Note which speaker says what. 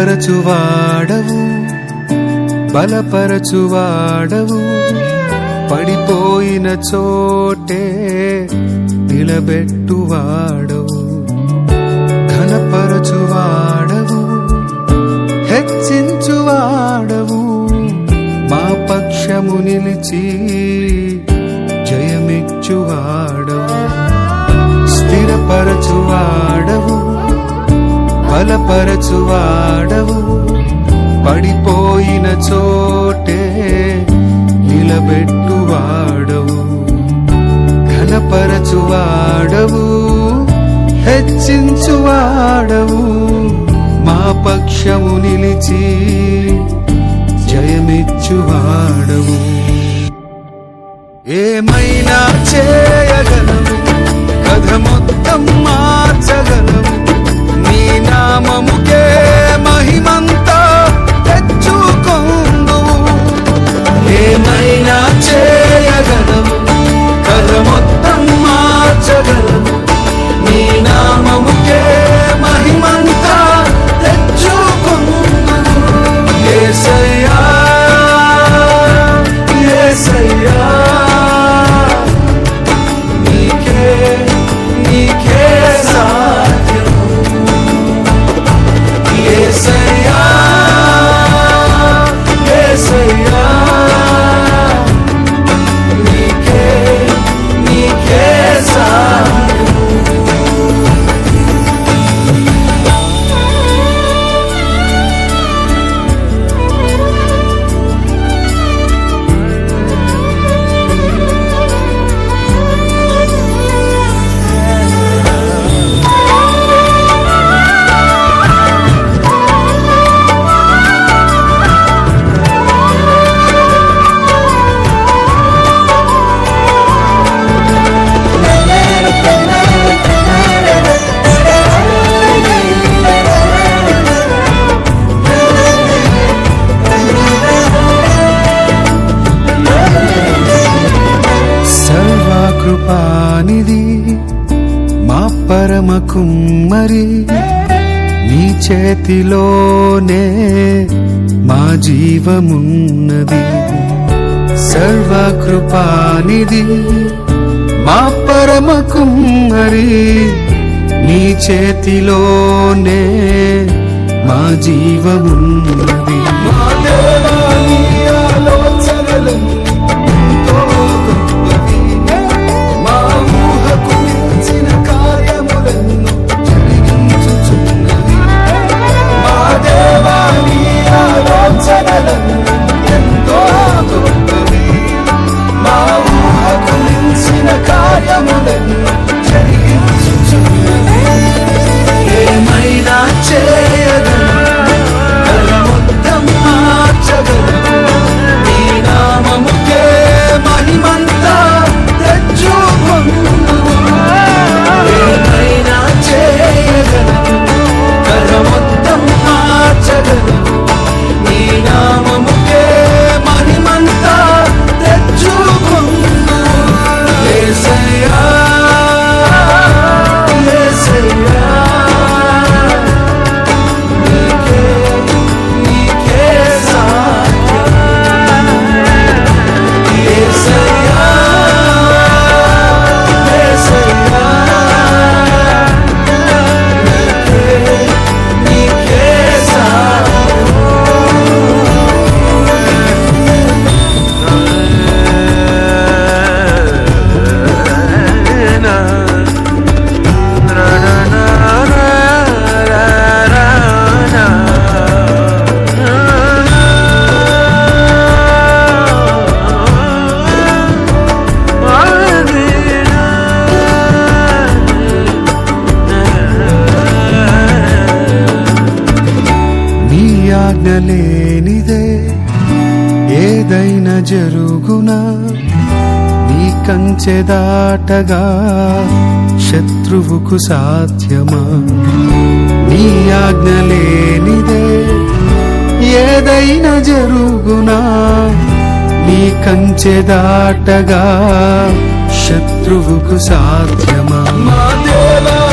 Speaker 1: స్థిరపరచువాడవు బలపరచువాడవు పడిపోయిన చోటే నిలబెట్టువాడవు ఘనపరచువాడవు హెచ్చించువాడవు మా పక్షము నిలిచి జయమిచ్చువాడవు స్థిరపరచువాడవు బలపరచువాడవు పడిపోయిన చోటే నిలబెట్టువాడవు ఘనపరచువాడవు హెచ్చించువాడవు మా పక్షము నిలిచి జయమిచ్చువాడవు ఏమైనా చేయగలవు కథ మొత్తం మార్చగలవు నీ నామముకే మహిమంతా తెచ్చుకొందువు ఏమైనా చేయగలవు కథ మొత్తం మార్చగలవు నీ నామముకే మహిమంతా తెచ్చుకొందువు యేసయ్యా యేసయ్యా నీకే సాధ్యం యేసయ్యా యేసయ్యా నీకే సాధ్యం కృపానిధి మా పరమ కుమ్మరి నీ చేతిలోనే మా జీవమున్నది సర్వకృపానిధి మా పరమ కుమ్మరి నీ చేతిలోనే మా జీవమున్నది మా దేవా నీ ఆలోచనలను ఏమైనా చేయగలవు మొత్తం మార్చగలవు నీ నామముకే మహిమంతా తెచ్చుకొందువు ఏమైనా చేయగలవు మొత్తం మార్చగలవు నీ నామముకే మహిమంతా తెచ్చుకొందువు యేసయ్యా లేనిదే ఏదైనా జరుగునా నీ కంచె దాటగా శత్రువుకు సాధ్యమా నీ ఆజ్ఞ లేనిదే ఏదైనా జరుగునా నీ కంచె దాటగా శత్రువుకు సాధ్యమా మా దేవా